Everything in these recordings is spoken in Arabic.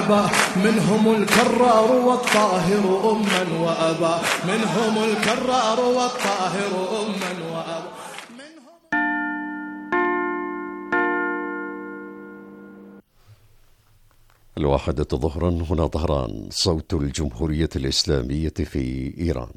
وأبا، منهم الكرار والطاهر أما وأبا، منهم الكرار والطاهر أما وأبا. 1 ظهرا هنا طهران، صوت الجمهورية الإسلامية في إيران.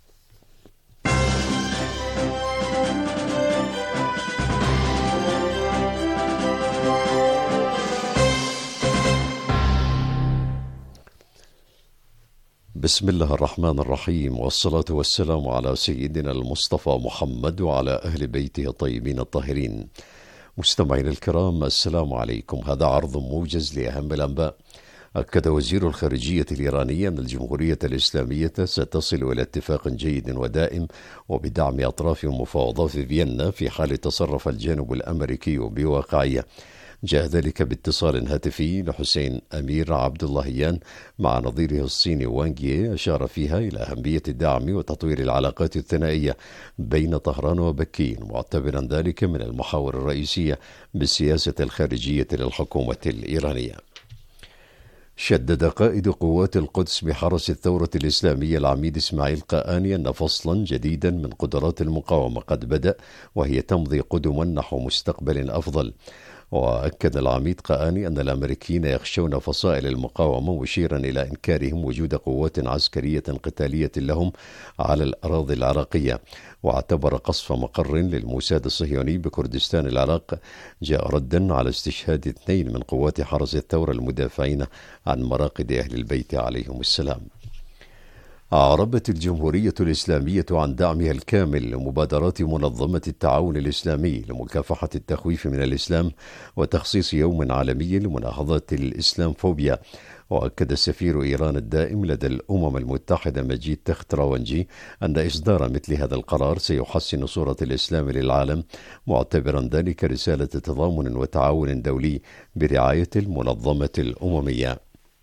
بسم الله الرحمن الرحيم، والصلاة والسلام على سيدنا المصطفى محمد وعلى أهل بيته الطيبين الطاهرين. مستمعين الكرام، السلام عليكم. هذا عرض موجز لأهم الأنباء. أكد وزير الخارجية الإيراني أن الجمهورية الإسلامية ستصل إلى اتفاق جيد ودائم وبدعم أطراف المفاوضات في فيينا في حال تصرف الجانب الأمريكي بواقعية. جاء ذلك باتصال هاتفي لحسين أمير عبد اللهيان مع نظيره الصيني وانغ يي، أشار فيها إلى أهمية الدعم وتطوير العلاقات الثنائية بين طهران وبكين، معتبرا ذلك من المحاور الرئيسية بالسياسة الخارجية للحكومة الإيرانية. شدد قائد قوات القدس بحرس الثورة الإسلامية العميد إسماعيل قآني أن فصلا جديدا من قدرات المقاومة قد بدأ، وهي تمضي قدما نحو مستقبل أفضل. وأكد العميد قآني أن الأمريكيين يخشون فصائل المقاومة، مشيرا إلى إنكارهم وجود قوات عسكرية قتالية لهم على الأراضي العراقية. واعتبر قصف مقر للموساد الصهيوني بكردستان العراق جاء ردا على استشهاد 2 من قوات حرس الثورة المدافعين عن مراقد أهل البيت عليهم السلام. أعربت الجمهورية الإسلامية عن دعمها الكامل لمبادرات منظمة التعاون الإسلامي لمكافحة التخويف من الإسلام وتخصيص يوم عالمي لمناهضة الإسلامفوبيا. وأكد سفير إيران الدائم لدى الأمم المتحدة مجيد تخت راونجي أن إصدار مثل هذا القرار سيحسن صورة الإسلام للعالم، معتبرا ذلك رسالة تضامن وتعاون دولي برعاية المنظمة الأممية.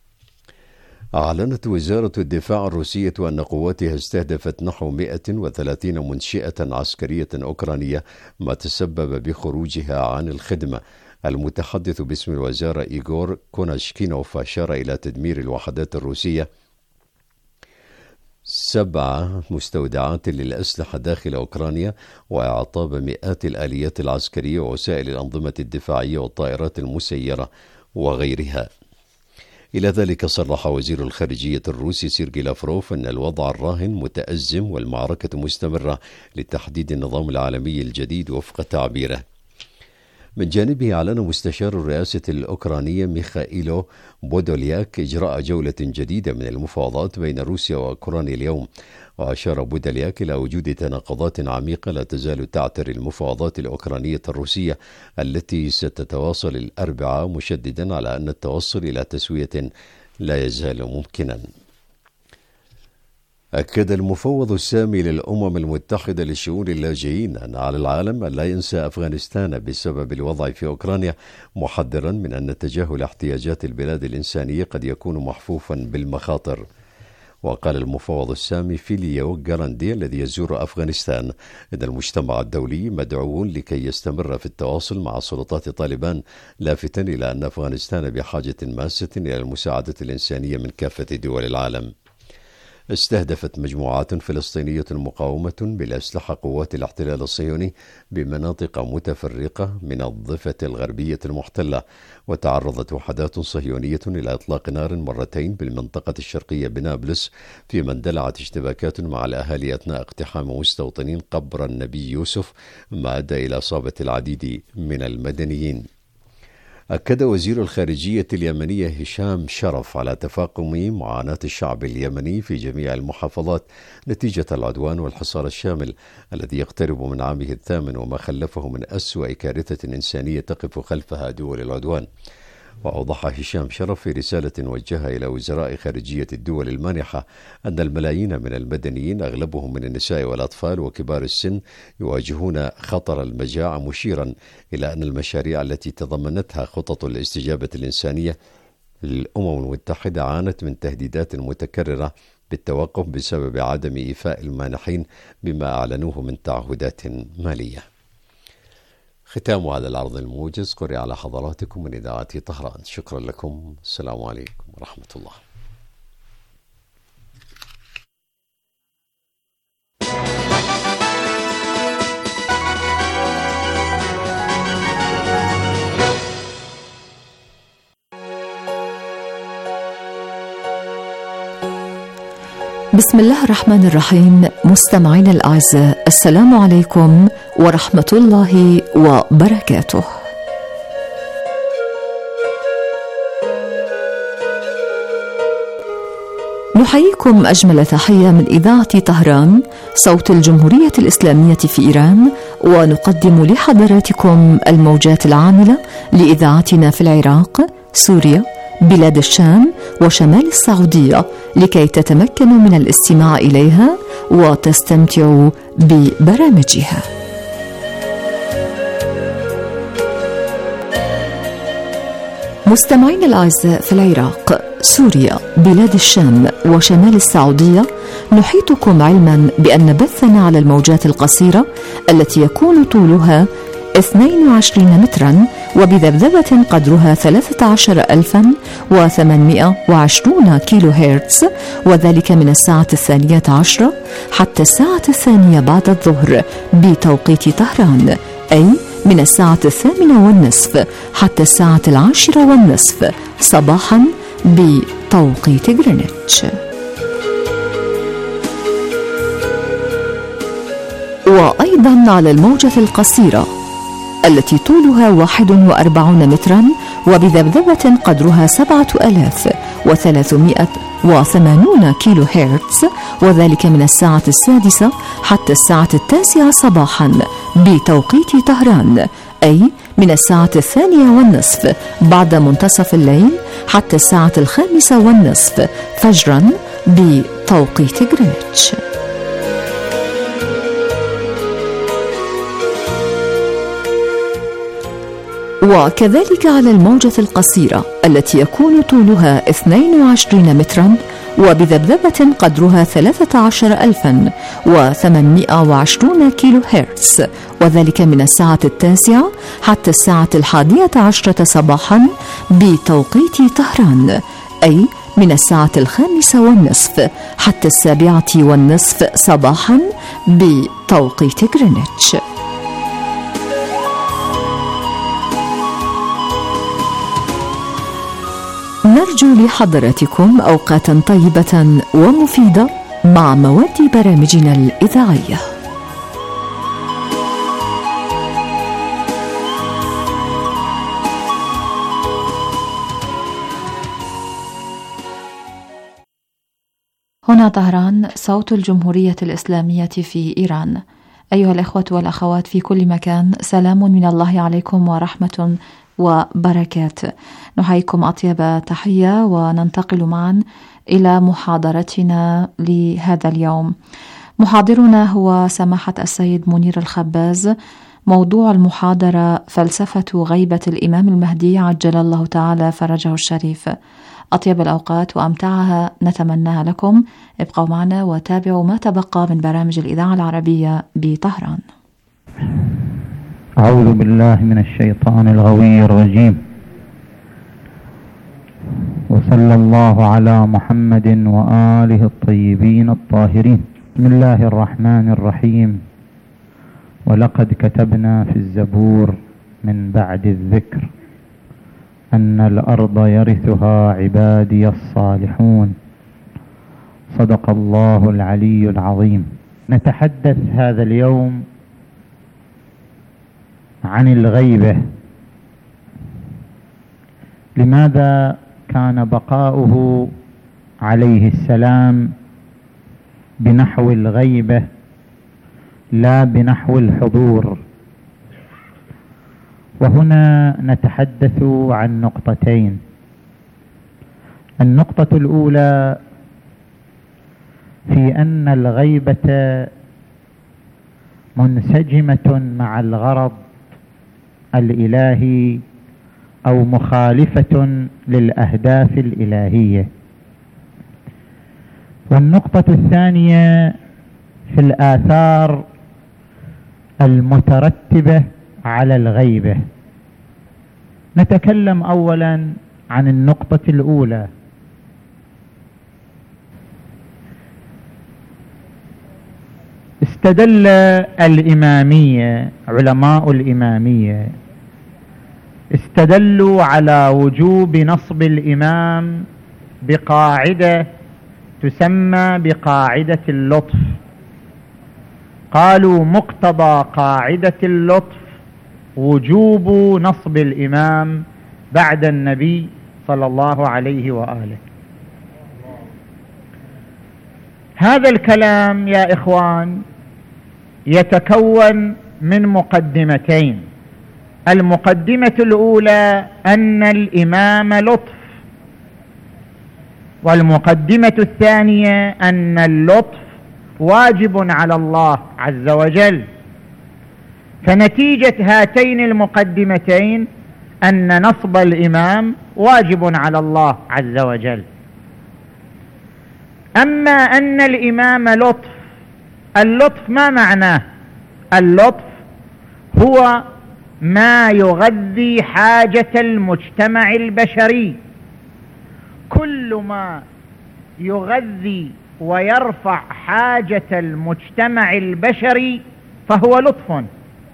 أعلنت وزارة الدفاع الروسية أن قواتها استهدفت نحو 130 منشئة عسكرية أوكرانية، ما تسبب بخروجها عن الخدمة. المتحدث باسم الوزارة إيغور كوناشكينوف أشار إلى تدمير الوحدات الروسية 7 مستودعات للأسلحة داخل أوكرانيا، وإعطاب مئات الآليات العسكرية ووسائل الأنظمة الدفاعية والطائرات المسيرة وغيرها. إلى ذلك صرح وزير الخارجية الروسي سيرجي لافروف أن الوضع الراهن متأزم والمعركة مستمرة لتحديد النظام العالمي الجديد وفق تعبيره. من جانبه أعلن مستشار الرئاسة الأوكرانية ميخائيلو بودولياك إجراء جولة جديدة من المفاوضات بين روسيا وأوكرانيا اليوم. وأشار بودولياك إلى وجود تناقضات عميقة لا تزال تعتري المفاوضات الأوكرانية الروسية التي ستتواصل الأربعاء، مشددا على أن التوصل إلى تسوية لا يزال ممكنا. أكد المفوض السامي للأمم المتحدة لشؤون اللاجئين أن على العالم أن لا ينسى أفغانستان بسبب الوضع في أوكرانيا، محذرا من أن تجاهل احتياجات البلاد الإنسانية قد يكون محفوفا بالمخاطر. وقال المفوض السامي فيليو غاراندي الذي يزور أفغانستان أن المجتمع الدولي مدعو لكي يستمر في التواصل مع سلطات طالبان، لافتا إلى أن أفغانستان بحاجة ماسة إلى المساعدة الإنسانية من كافة دول العالم. استهدفت مجموعات فلسطينية مقاومة بالأسلحة قوات الاحتلال الصهيوني بمناطق متفرقة من الضفة الغربية المحتلة، وتعرضت وحدات صهيونية إلى إطلاق نار مرتين بالمنطقة الشرقية بنابلس، فيما اندلعت اشتباكات مع الأهالي أثناء اقتحام مستوطنين قبر النبي يوسف، ما أدى إلى إصابة العديد من المدنيين. أكد وزير الخارجية اليمنية هشام شرف على تفاقم معاناة الشعب اليمني في جميع المحافظات نتيجة العدوان والحصار الشامل الذي يقترب من عامه الثامن، وما خلفه من أسوأ كارثة إنسانية تقف خلفها دول العدوان. وأوضح هشام شرف في رسالة وجهها إلى وزراء خارجية الدول المانحة أن الملايين من المدنيين أغلبهم من النساء والأطفال وكبار السن يواجهون خطر المجاعة، مشيرا إلى أن المشاريع التي تضمنتها خطط الاستجابة الإنسانية للأمم المتحدة عانت من تهديدات متكررة بالتوقف بسبب عدم إيفاء المانحين بما أعلنوه من تعهدات مالية. ختام هذا العرض الموجز قرئ على حضراتكم من إذاعة طهران. شكرا لكم. السلام عليكم. ورحمة الله. بسم الله الرحمن الرحيم. مستمعينا الأعزاء، السلام عليكم ورحمة الله وبركاته. نحييكم أجمل تحية من إذاعة طهران صوت الجمهورية الإسلامية في إيران، ونقدم لحضراتكم الموجات العاملة لإذاعتنا في العراق، سوريا، بلاد الشام وشمال السعودية، لكي تتمكنوا من الاستماع إليها وتستمتعوا ببرامجها. مستمعين الأعزاء، في العراق، سوريا، بلاد الشام وشمال السعودية، نحيطكم علما بأن بثنا على الموجات القصيرة التي يكون طولها 22 مترا وبذبذبة قدرها 13820 كيلو هرتز، وذلك من الساعة 12 حتى الساعة 2 بعد الظهر بتوقيت طهران، أي من الساعة 8:30 حتى الساعة 10:30 صباحا بتوقيت غرينتش. وأيضا على الموجة القصيرة التي طولها 41 مترا وبذبذبة قدرها 7380 كيلو هرتز، وذلك من الساعة 6 حتى الساعة 9 صباحا بتوقيت طهران، أي من الساعة 2:30 بعد منتصف الليل حتى الساعة 5:30 فجرا بتوقيت غرينتش. وكذلك على الموجة القصيرة التي يكون طولها 22 مترا وبذبذبة قدرها 13820 كيلو هرتز، وذلك من الساعة 9 حتى الساعة 11 صباحا بتوقيت طهران، أي من الساعة 5:30 حتى 7:30 صباحا بتوقيت غرينتش. نرجو لحضراتكم أوقاتا طيبة ومفيدة مع مواد برامجنا الإذاعية. هنا طهران صوت الجمهورية الإسلامية في إيران. أيها الإخوة والأخوات في كل مكان، سلام من الله عليكم ورحمة وبركات. نحييكم أطيب تحية وننتقل معا إلى محاضرتنا لهذا اليوم. محاضرنا هو سماحة السيد منير الخباز. موضوع المحاضرة: فلسفة غيبة الإمام المهدي عجل الله تعالى فرجه الشريف. أطيب الأوقات وأمتعها نتمناها لكم. ابقوا معنا وتابعوا ما تبقى من برامج الإذاعة العربية بطهران. أعوذ بالله من الشيطان الغوي الرجيم، وصلى الله على محمد وآله الطيبين الطاهرين. بسم الله الرحمن الرحيم. ولقد كتبنا في الزبور من بعد الذكر أن الأرض يرثها عبادي الصالحون. صدق الله العلي العظيم. نتحدث هذا اليوم عن الغيبة. لماذا كان بقاؤه عليه السلام بنحو الغيبة لا بنحو الحضور؟ وهنا نتحدث عن نقطتين. النقطة الأولى في أن الغيبة منسجمة مع الغرض الإلهي أو مخالفة للأهداف الإلهية. والنقطة الثانية في الآثار المترتبة على الغيبة. نتكلم أولا عن النقطة الأولى استدل الإمامية، علماء الإمامية استدلوا على وجوب نصب الإمام بقاعدة تسمى بقاعدة اللطف. قالوا مقتضى قاعدة اللطف وجوب نصب الإمام بعد النبي صلى الله عليه وآله. هذا الكلام يا إخوان يتكون من مقدمتين. المقدمة الأولى أن الإمام لطف، والمقدمة الثانية أن اللطف واجب على الله عز وجل. فنتيجة هاتين المقدمتين أن نصب الإمام واجب على الله عز وجل. أما أن الإمام لطف، اللطف ما معناه؟ اللطف هو ما يغذي حاجة المجتمع البشري. كل ما يغذي ويرفع حاجة المجتمع البشري فهو لطف.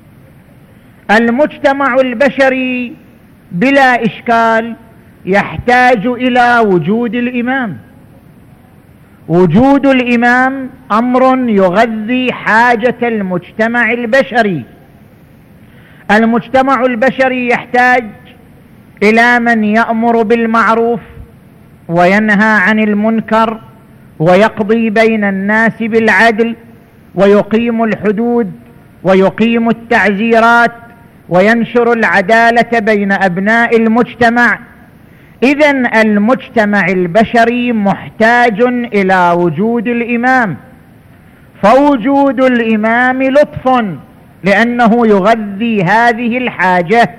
المجتمع البشري بلا إشكال يحتاج إلى وجود الإمام. وجود الإمام أمر يغذي حاجة المجتمع البشري. المجتمع البشري يحتاج إلى من يأمر بالمعروف وينهى عن المنكر ويقضي بين الناس بالعدل ويقيم الحدود ويقيم التعزيرات وينشر العدالة بين أبناء المجتمع. إذن المجتمع البشري محتاج إلى وجود الإمام، فوجود الإمام لطف لأنه يغذي هذه الحاجة.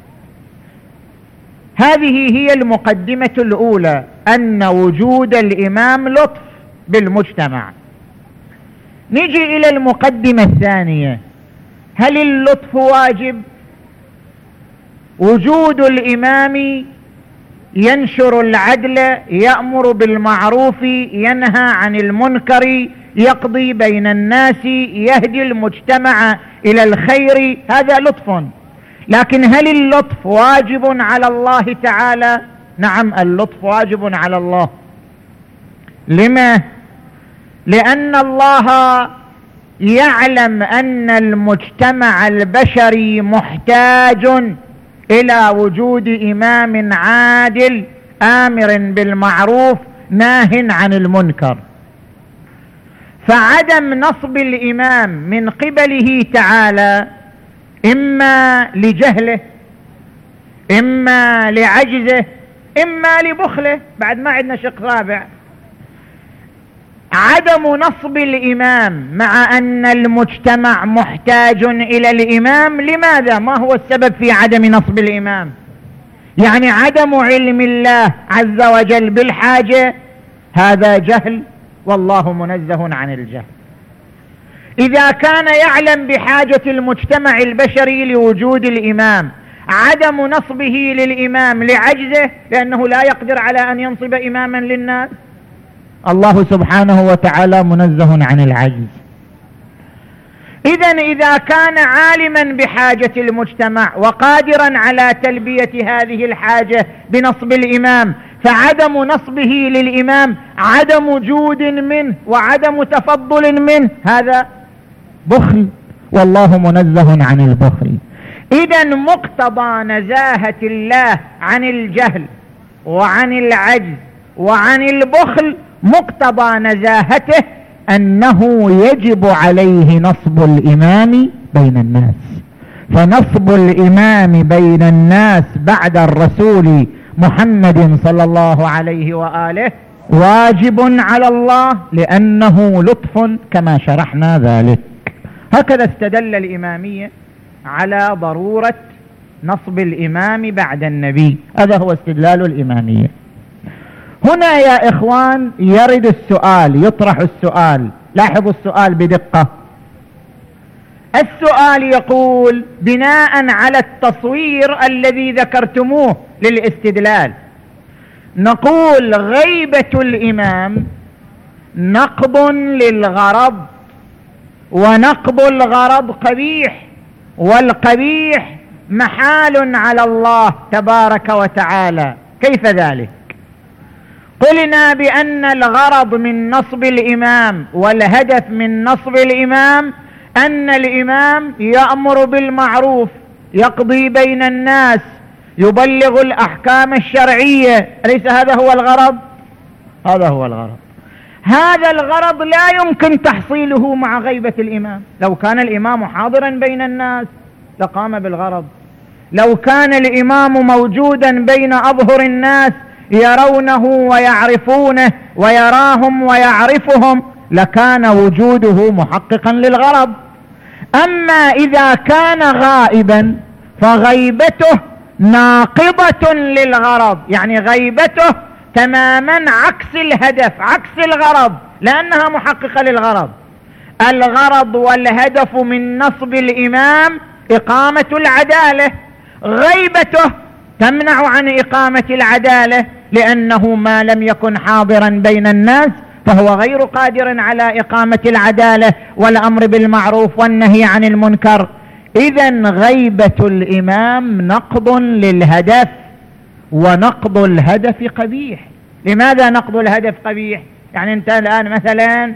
هذه هي المقدمة الأولى، أن وجود الإمام لطف بالمجتمع. نجي إلى المقدمة الثانية، هل اللطف واجب؟ وجود الإمام ينشر العدل، يأمر بالمعروف، ينهى عن المنكر، يقضي بين الناس، يهدي المجتمع إلى الخير، هذا لطف. لكن هل اللطف واجب على الله تعالى؟ نعم، اللطف واجب على الله. لما؟ لأن الله يعلم أن المجتمع البشري محتاج إلى وجود إمام عادل آمر بالمعروف ناه عن المنكر. فعدم نصب الإمام من قبله تعالى إما لجهله، إما لعجزه، إما لبخله، بعد ما عندنا شق رابع. عدم نصب الإمام مع أن المجتمع محتاج إلى الإمام، لماذا؟ ما هو السبب في عدم نصب الإمام؟ يعني عدم علم الله عز وجل بالحاجة، هذا جهل، والله منزه عن الجهل. إذا كان يعلم بحاجة المجتمع البشري لوجود الإمام، عدم نصبه للإمام لعجزه، لأنه لا يقدر على أن ينصب إماما للناس. الله سبحانه وتعالى منزه عن العجز. إذن إذا كان عالما بحاجة المجتمع وقادرا على تلبية هذه الحاجة بنصب الإمام، فعدم نصبه للإمام عدم جود منه وعدم تفضل منه، هذا بخل، والله منزه عن البخل. إذن مقتضى نزاهة الله عن الجهل وعن العجز وعن البخل، مقتضى نزاهته أنه يجب عليه نصب الإمام بين الناس. فنصب الإمام بين الناس بعد الرسول محمد صلى الله عليه وآله واجب على الله، لأنه لطف كما شرحنا ذلك. هكذا استدل الإمامية على ضرورة نصب الإمام بعد النبي، هذا هو استدلال الإمامية. هنا يا إخوان يرد السؤال، يطرح السؤال، لاحظوا السؤال بدقة. السؤال يقول بناء على التصوير الذي ذكرتموه للاستدلال، نقول غيبة الإمام نقض للغرض ونقض الغرض قبيح، والقبيح محال على الله تبارك وتعالى. كيف ذلك؟ قلنا بأن الغرض من نصب الإمام والهدف من نصب الإمام أن الإمام يأمر بالمعروف، يقضي بين الناس، يبلغ الأحكام الشرعية، أليس هذا هو الغرض؟ هذا هو الغرض. هذا الغرض لا يمكن تحصيله مع غيبة الإمام. لو كان الإمام حاضرا بين الناس لقام بالغرض، لو كان الإمام موجودا بين أظهر الناس يرونه ويعرفونه ويراهم ويعرفهم لكان وجوده محققا للغرض. أما إذا كان غائبا فغيبته ناقضة للغرض، يعني غيبته تماما عكس الهدف، عكس الغرض، لأنها محققة للغرض. الغرض والهدف من نصب الإمام إقامة العدالة، غيبته تمنع عن إقامة العدالة، لأنه ما لم يكن حاضرا بين الناس فهو غير قادر على إقامة العدالة والأمر بالمعروف والنهي عن المنكر. إذن غيبة الإمام نقض للهدف، ونقض الهدف قبيح. لماذا نقض الهدف قبيح؟ يعني أنت الآن مثلا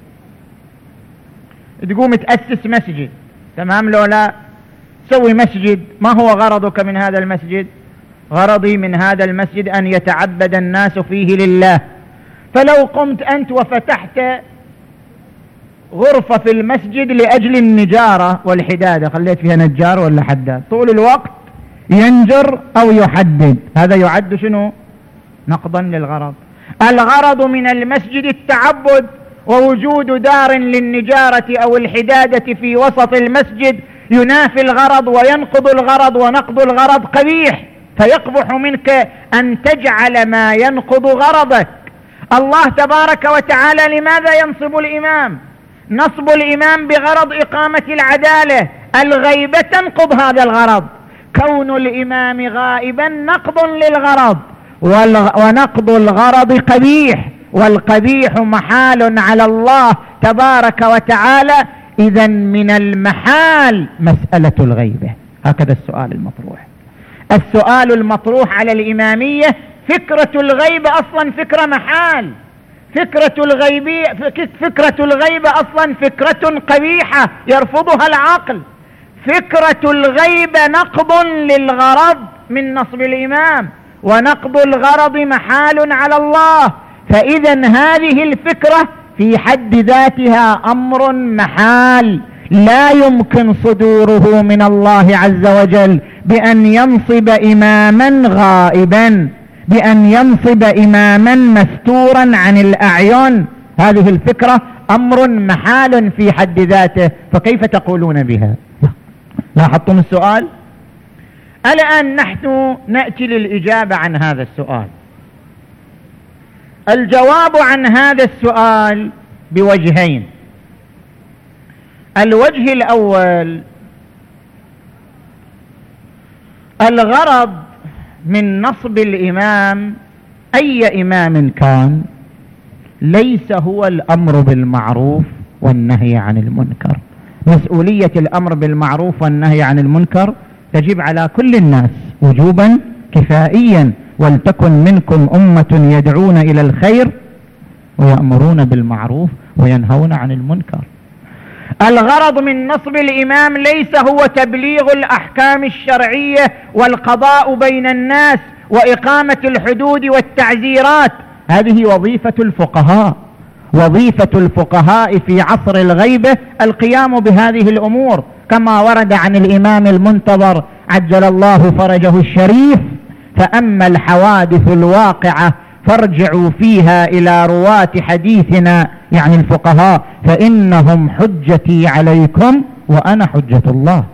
تقوم تأسس مسجد، تمام لو لا تسوي مسجد، ما هو غرضك من هذا المسجد؟ غرضي من هذا المسجد أن يتعبد الناس فيه لله. فلو قمت أنت وفتحت غرفة في المسجد لأجل النجارة والحدادة، خليت فيها نجار ولا حداد، طول الوقت ينجر أو يحدد، هذا يعد شنو؟ نقضا للغرض. الغرض من المسجد التعبد، ووجود دار للنجارة أو الحدادة في وسط المسجد ينافي الغرض وينقض الغرض، ونقض الغرض قبيح، فيقبح منك أن تجعل ما ينقض غرضك. الله تبارك وتعالى لماذا ينصب الإمام؟ نصب الإمام بغرض إقامة العدالة، الغيبة تنقض هذا الغرض، كون الإمام غائبا نقض للغرض، ونقض الغرض قبيح، والقبيح محال على الله تبارك وتعالى. إذن من المحال مسألة الغيبة. هكذا السؤال المطروح. السؤال المطروح على الإمامية فكرة الغيبة أصلا فكرة محال، فكرة الغيبة أصلا فكرة قبيحة يرفضها العقل. فكرة الغيبة نقض للغرض من نصب الإمام، ونقض الغرض محال على الله. فإذا هذه الفكرة في حد ذاتها أمر محال لا يمكن صدوره من الله عز وجل بأن ينصب إماما غائبا، بأن ينصب إماما مستورا عن الأعين. هذه الفكرة أمر محال في حد ذاته، فكيف تقولون بها؟ لاحظتم السؤال؟ الآن نحن نأتي للإجابة عن هذا السؤال. الجواب عن هذا السؤال بوجهين. الوجه الأول، الغرض من نصب الإمام أي إمام كان ليس هو الأمر بالمعروف والنهي عن المنكر. مسؤولية الأمر بالمعروف والنهي عن المنكر تجب على كل الناس وجوبا كفائيا، ولتكن منكم أمة يدعون إلى الخير ويأمرون بالمعروف وينهون عن المنكر. الغرض من نصب الإمام ليس هو تبليغ الأحكام الشرعية والقضاء بين الناس وإقامة الحدود والتعزيرات. هذه وظيفة الفقهاء. وظيفة الفقهاء في عصر الغيبة القيام بهذه الأمور، كما ورد عن الإمام المنتظر عجل الله فرجه الشريف: فأما الحوادث الواقعة فارجعوا فيها إلى رواة حديثنا، يعني الفقهاء، فإنهم حجتي عليكم وأنا حجة الله.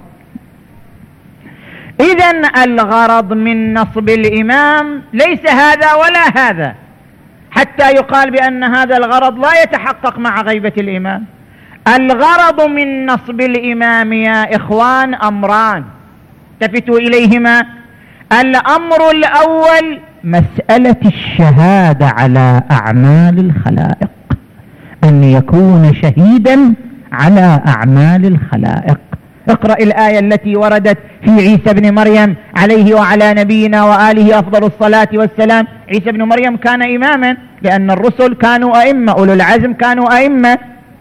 إذن الغرض من نصب الإمام ليس هذا ولا هذا، حتى يقال بأن هذا الغرض لا يتحقق مع غيبة الإمام. الغرض من نصب الإمام يا إخوان أمران التفتوا إليهما. الأمر الأول مسألة الشهادة على أعمال الخلائق، أن يكون شهيدا على أعمال الخلائق. اقرأ الآية التي وردت في عيسى بن مريم عليه وعلى نبينا وآله أفضل الصلاة والسلام. عيسى بن مريم كان إماما، لأن الرسل كانوا أئمة، أولو العزم كانوا أئمة.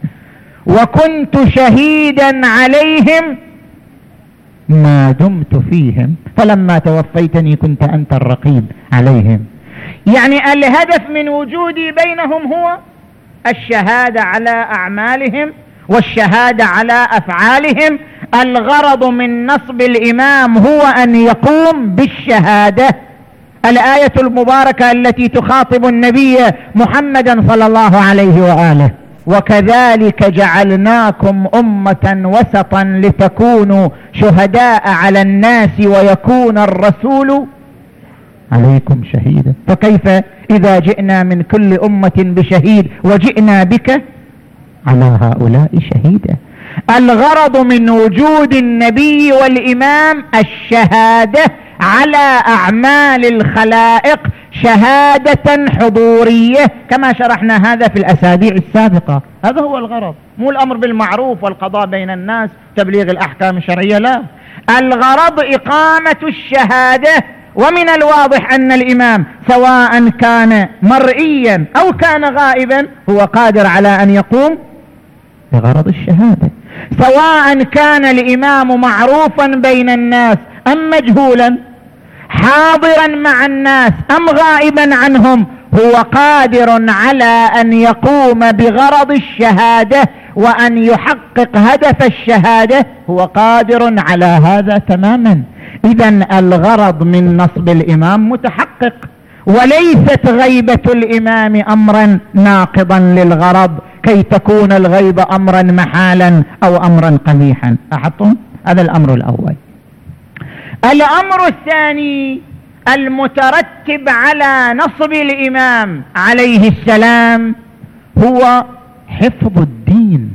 وكنت شهيدا عليهم ما دمت فيهم فلما توفيتني كنت أنت الرقيب عليهم. يعني الهدف من وجودي بينهم هو الشهادة على أعمالهم والشهادة على أفعالهم. الغرض من نصب الإمام هو أن يقوم بالشهادة. الآية المباركة التي تخاطب النبي محمدا صلى الله عليه وآله: وكذلك جعلناكم أمة وسطا لتكونوا شهداء على الناس ويكون الرسول عليكم شهيدا. فكيف إذا جئنا من كل أمة بشهيد وجئنا بك على هؤلاء شهيدا؟ الغرض من وجود النبي والإمام الشهادة على أعمال الخلائق شهادة حضورية، كما شرحنا هذا في الأسابيع السابقة. هذا هو الغرض، مو الأمر بالمعروف والقضاء بين الناس تبليغ الأحكام الشرعية، لا، الغرض إقامة الشهادة. ومن الواضح أن الإمام سواء كان مرئيا أو كان غائبا هو قادر على أن يقوم بغرض الشهادة، سواء كان الإمام معروفا بين الناس أم مجهولا، حاضرا مع الناس أم غائبا عنهم، هو قادر على أن يقوم بغرض الشهادة وأن يحقق هدف الشهادة، هو قادر على هذا تماما. إذن الغرض من نصب الإمام متحقق، وليست غيبة الإمام أمرا ناقضا للغرض كي تكون الغيبة أمرا محالا أو أمرا قبيحا. أحطهم؟ هذا الأمر الأول. الأمر الثاني المترتب على نصب الإمام عليه السلام هو حفظ الدين،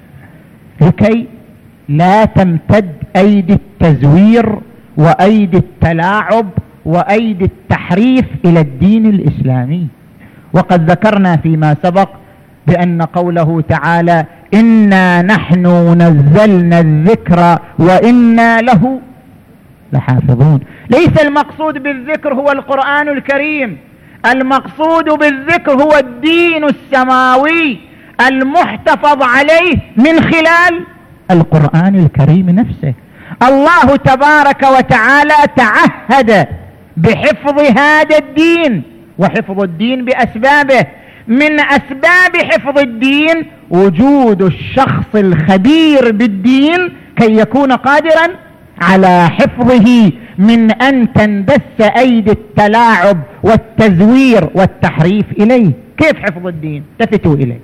لكي لا تمتد أيدي التزوير وأيدي التلاعب وأيدي التحريف إلى الدين الإسلامي. وقد ذكرنا فيما سبق بأن قوله تعالى: إنا نحن نزلنا الذكر وإنا له لحافظون، ليس المقصود بالذكر هو القرآن الكريم، المقصود بالذكر هو الدين السماوي المحتفظ عليه من خلال القرآن الكريم نفسه. الله تبارك وتعالى تعهد بحفظ هذا الدين، وحفظ الدين بأسبابه. من أسباب حفظ الدين وجود الشخص الخبير بالدين كي يكون قادرا على حفظه من أن تندس أيدي التلاعب والتزوير والتحريف إليه. كيف حفظ الدين؟ التفتوا إليه.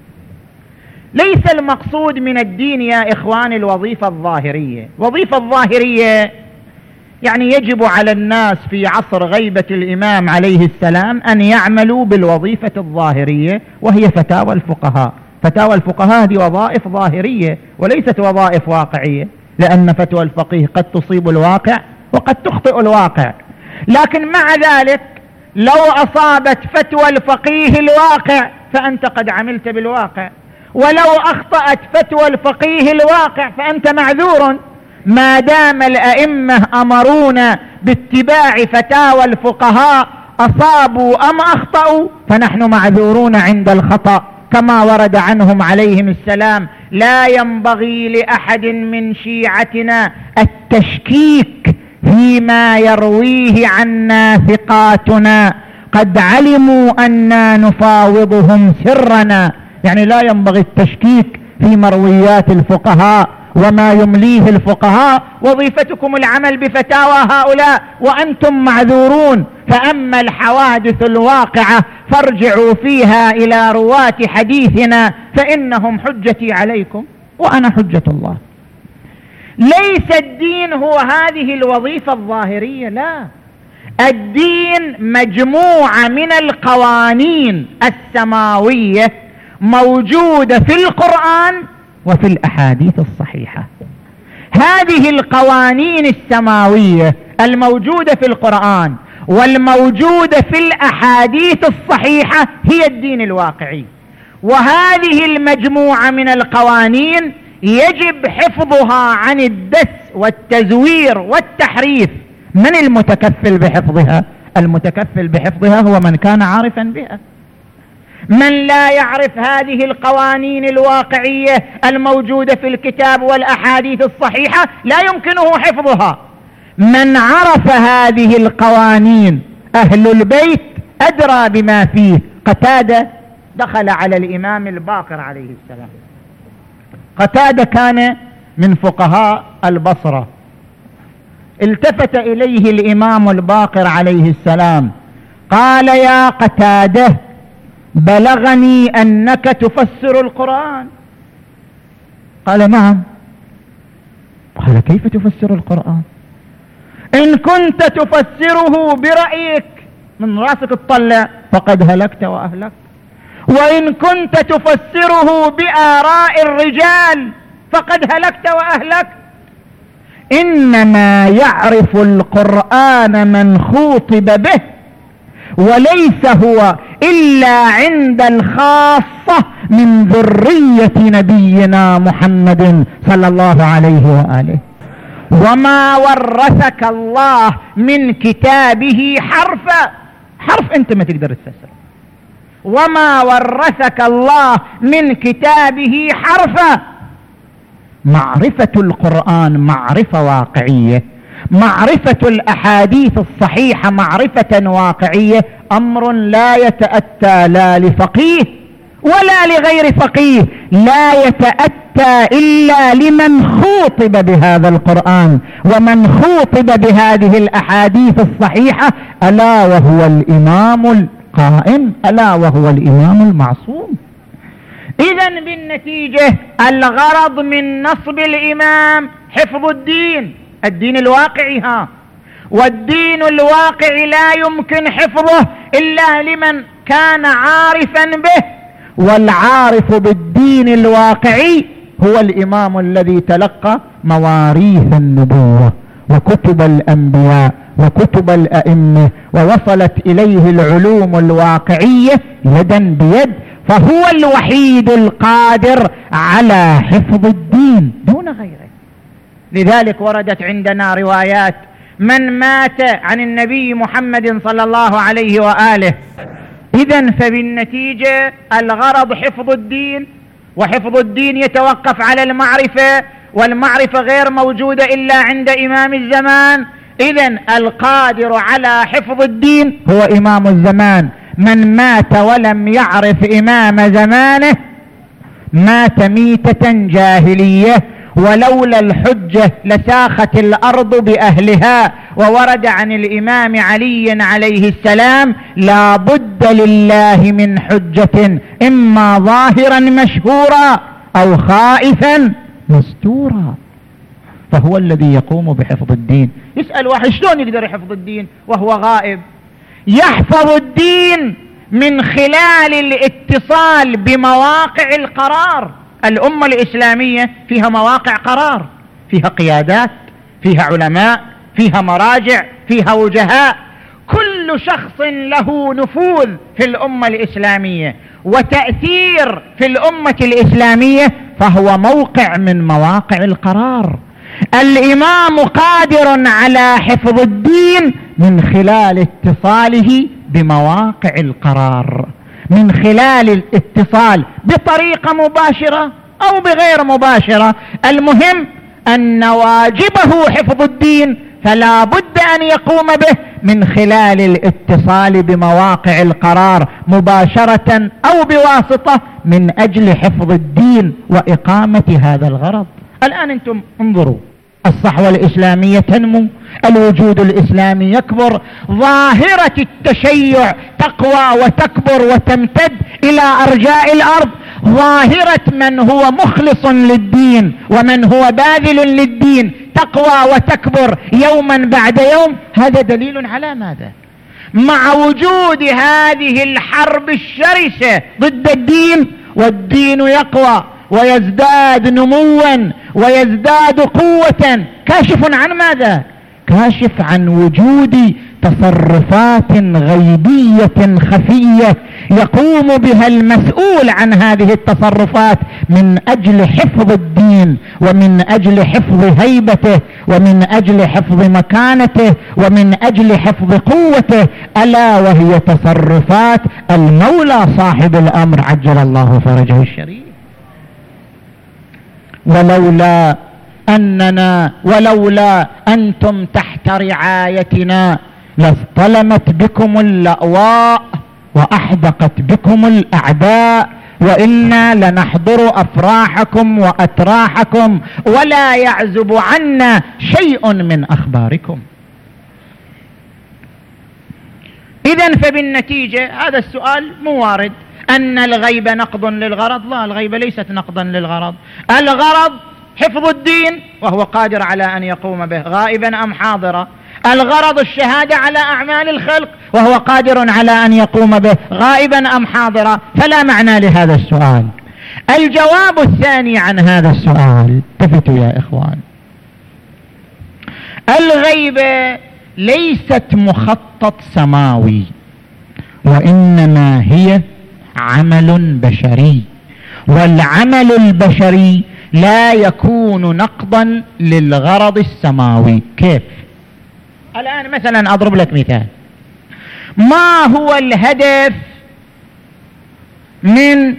ليس المقصود من الدين يا إخواني الوظيفة الظاهرية. وظيفة الظاهرية يعني يجب على الناس في عصر غيبة الإمام عليه السلام أن يعملوا بالوظيفة الظاهرية، وهي فتاوى الفقهاء. فتاوى الفقهاء هذه وظائف ظاهرية وليست وظائف واقعية، لأن فتوى الفقيه قد تصيب الواقع وقد تخطئ الواقع. لكن مع ذلك لو أصابت فتوى الفقيه الواقع فأنت قد عملت بالواقع، ولو أخطأت فتوى الفقيه الواقع فأنت معذور. ما دام الأئمة أمرونا باتباع فتاوى الفقهاء أصابوا أم أخطأوا فنحن معذورون عند الخطأ، كما ورد عنهم عليهم السلام: لا ينبغي لأحد من شيعتنا التشكيك فيما يرويه عنا ثقاتنا، قد علموا أننا نفاوضهم سرنا. يعني لا ينبغي التشكيك في مرويات الفقهاء وما يمليه الفقهاء، وظيفتكم العمل بفتاوى هؤلاء وأنتم معذورون. فأما الحوادث الواقعة فارجعوا فيها إلى رواة حديثنا فإنهم حجتي عليكم وأنا حجة الله. ليس الدين هو هذه الوظيفة الظاهرية، لا، الدين مجموعة من القوانين السماوية موجودة في القرآن وفي الأحاديث الصحيحة. هذه القوانين السماوية الموجودة في القرآن والموجودة في الأحاديث الصحيحة هي الدين الواقعي. وهذه المجموعة من القوانين يجب حفظها عن الدس والتزوير والتحريف. من المتكفل بحفظها؟ المتكفل بحفظها هو من كان عارفا بها. من لا يعرف هذه القوانين الواقعية الموجودة في الكتاب والأحاديث الصحيحة لا يمكنه حفظها. من عرف هذه القوانين أهل البيت أدرى بما فيه. قتادة دخل على الإمام الباقر عليه السلام. قتادة كان من فقهاء البصرة. التفت إليه الإمام الباقر عليه السلام قال: يا قتادة، بلغني أنك تفسر القرآن. قال: نعم. قال: كيف تفسر القرآن؟ إن كنت تفسره برأيك من رأسك تطلع فقد هلكت وأهلكت، وإن كنت تفسره بآراء الرجال فقد هلكت وأهلكت. إنما يعرف القرآن من خوطب به، وليس هو إلا عند الخاصة من ذرية نبينا محمد صلى الله عليه وآله. وما ورثك الله من كتابه حرفا، حرف أنت ما تقدر تفسره. وما ورثك الله من كتابه حرفا. معرفة القرآن معرفة واقعية، معرفة الأحاديث الصحيحة معرفة واقعية أمر لا يتأتى لا لفقيه ولا لغير فقيه، لا يتأتى إلا لمن خوطب بهذا القرآن ومن خوطب بهذه الأحاديث الصحيحة، ألا وهو الإمام القائم، ألا وهو الإمام المعصوم. إذن بالنتيجة الغرض من نصب الإمام حفظ الدين، الدين الواقعي والدين الواقعي لا يمكن حفظه إلا لمن كان عارفا به، والعارف بالدين الواقعي هو الإمام الذي تلقى مواريث النبوة وكتب الأنبياء وكتب الأئمة ووصلت إليه العلوم الواقعية يدا بيد، فهو الوحيد القادر على حفظ الدين دون غيره. لذلك وردت عندنا روايات من مات عن النبي محمد صلى الله عليه وآله. إذن فبالنتيجة الغرض حفظ الدين، وحفظ الدين يتوقف على المعرفة، والمعرفة غير موجودة إلا عند إمام الزمان. إذن القادر على حفظ الدين هو إمام الزمان. من مات ولم يعرف إمام زمانه مات ميتة جاهلية، ولولا الحجة لساخت الأرض بأهلها. وورد عن الإمام علي عليه السلام: لا بد لله من حجة، إما ظاهرا مشهورا أو خائفا مستورا. فهو الذي يقوم بحفظ الدين. يسأل واحد شلون يقدر يحفظ الدين وهو غائب؟ يحفظ الدين من خلال الاتصال بمواقع القرار. الأمة الإسلامية فيها مواقع قرار، فيها قيادات، فيها علماء، فيها مراجع، فيها وجهاء. كل شخص له نفوذ في الأمة الإسلامية وتأثير في الأمة الإسلامية، فهو موقع من مواقع القرار. الإمام قادر على حفظ الدين من خلال اتصاله بمواقع القرار، من خلال الاتصال بطريقة مباشرة أو بغير مباشرة. المهم أن واجبه حفظ الدين، فلا بد أن يقوم به من خلال الاتصال بمواقع القرار مباشرة أو بواسطة من أجل حفظ الدين وإقامة هذا الغرض. الآن أنتم انظروا، الصحوة الإسلامية تنمو، الوجود الإسلامي يكبر، ظاهرة التشيع تقوى وتكبر وتمتد إلى أرجاء الأرض. ظاهرة من هو مخلص للدين ومن هو باذل للدين تقوى وتكبر يوما بعد يوم. هذا دليل على ماذا؟ مع وجود هذه الحرب الشرسة ضد الدين، والدين يقوى ويزداد نموا ويزداد قوة. كاشف عن ماذا؟ كاشف عن وجود تصرفات غيبية خفية يقوم بها المسؤول عن هذه التصرفات من أجل حفظ الدين ومن أجل حفظ هيبته ومن أجل حفظ مكانته ومن أجل حفظ قوته، ألا وهي تصرفات المولى صاحب الأمر عجل الله فرجه الشريف. ولولا أنتم تحت رعايتنا لاصطلمت بكم اللأواء وأحدقت بكم الأعداء، وإنا لنحضر أفراحكم وأتراحكم ولا يعزب عنا شيء من أخباركم. إذن فبالنتيجة هذا السؤال مو وارد أن الغيبة نقض للغرض. لا، الغيبة ليست نقضا للغرض. الغرض حفظ الدين وهو قادر على أن يقوم به غائبا أم حاضرا. الغرض الشهادة على أعمال الخلق وهو قادر على أن يقوم به غائبا أم حاضرا. فلا معنى لهذا السؤال. الجواب الثاني عن هذا السؤال، التفتوا يا إخوان، الغيبة ليست مخطط سماوي، وإنما هي عمل بشري، والعمل البشري لا يكون نقضا للغرض السماوي. كيف؟ الآن مثلا أضرب لك مثال. ما هو الهدف من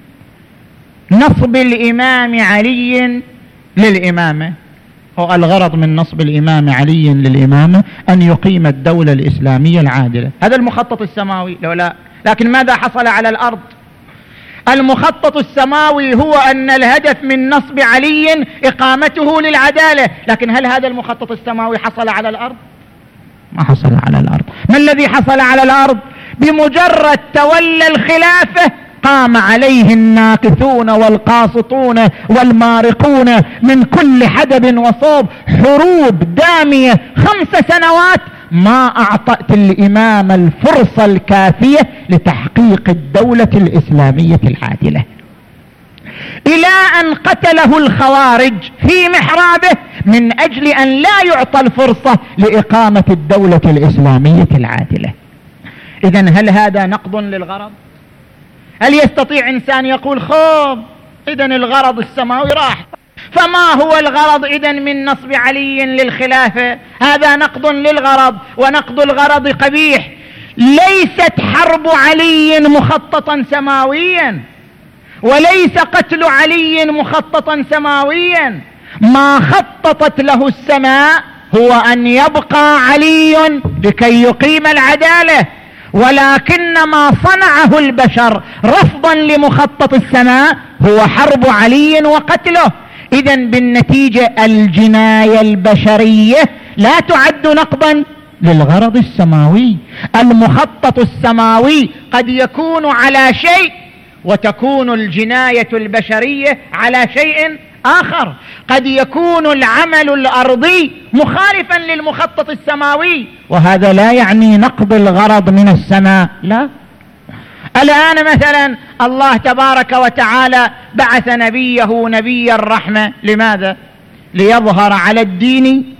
نصب الإمام علي للإمامة؟ هو الغرض من نصب الإمام علي للإمامة أن يقيم الدولة الإسلامية العادلة. هذا المخطط السماوي لو لا، لكن ماذا حصل على الأرض؟ المخطط السماوي هو أن الهدف من نصب علي إقامته للعدالة، لكن هل هذا المخطط السماوي حصل على الأرض؟ ما حصل على الأرض. ما الذي حصل على الأرض؟ بمجرد تولى الخلافة قام عليه الناكثون والقاسطون والمارقون من كل حدب وصوب، حروب دامية 5 سنوات ما أعطت الإمام الفرصة الكافية لتحقيق الدولة الإسلامية العادلة، إلى أن قتله الخوارج في محرابه من أجل أن لا يعطى الفرصة لإقامة الدولة الإسلامية العادلة. إذن هل هذا نقض للغرض؟ هل يستطيع إنسان يقول خب إذن الغرض السماوي راح؟ فما هو الغرض إذن من نصب علي للخلافة؟ هذا نقض للغرض، ونقض الغرض قبيح. ليست حرب علي مخططا سماويا، وليس قتل علي مخططا سماويا. ما خططت له السماء هو أن يبقى علي لكي يقيم العدالة، ولكن ما صنعه البشر رفضا لمخطط السماء هو حرب علي وقتله. إذن بالنتيجة الجناية البشرية لا تعد نقضا للغرض السماوي. المخطط السماوي قد يكون على شيء وتكون الجناية البشرية على شيء آخر. قد يكون العمل الأرضي مخالفا للمخطط السماوي، وهذا لا يعني نقض الغرض من السماء، لا. الآن مثلا الله تبارك وتعالى بعث نبيه نبي الرحمة، لماذا؟ ليظهر على الدين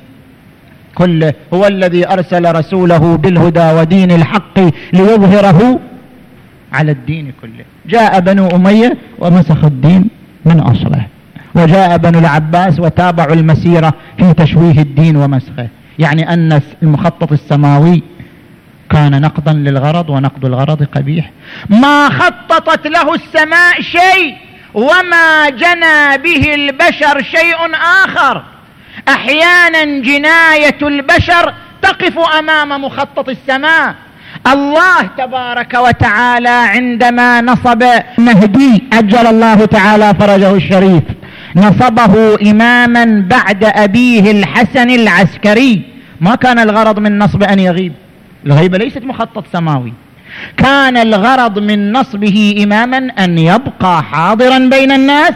كله. هو الذي أرسل رسوله بالهدى ودين الحق ليظهره على الدين كله. جاء بنو أمية ومسخ الدين من أصله، وجاء بنو العباس وتابعوا المسيرة في تشويه الدين ومسخه. يعني أن المخطط السماوي كان نقضا للغرض، ونقض الغرض قبيح. ما خططت له السماء شيء، وما جنى به البشر شيء آخر. أحيانا جناية البشر تقف أمام مخطط السماء. الله تبارك وتعالى عندما نصب مهدي عجل الله تعالى فرجه الشريف، نصبه إماما بعد أبيه الحسن العسكري. ما كان الغرض من نصب أن يغيب، الغيبة ليست مخطط سماوي. كان الغرض من نصبه إماما أن يبقى حاضرا بين الناس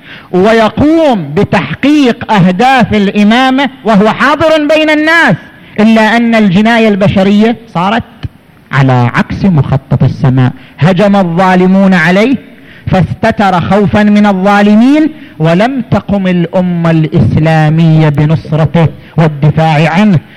ويقوم بتحقيق أهداف الإمامة وهو حاضر بين الناس. إلا أن الجناية البشرية صارت على عكس مخطط السماء. هجم الظالمون عليه فاستتر خوفا من الظالمين، ولم تقم الأمة الإسلامية بنصرته والدفاع عنه،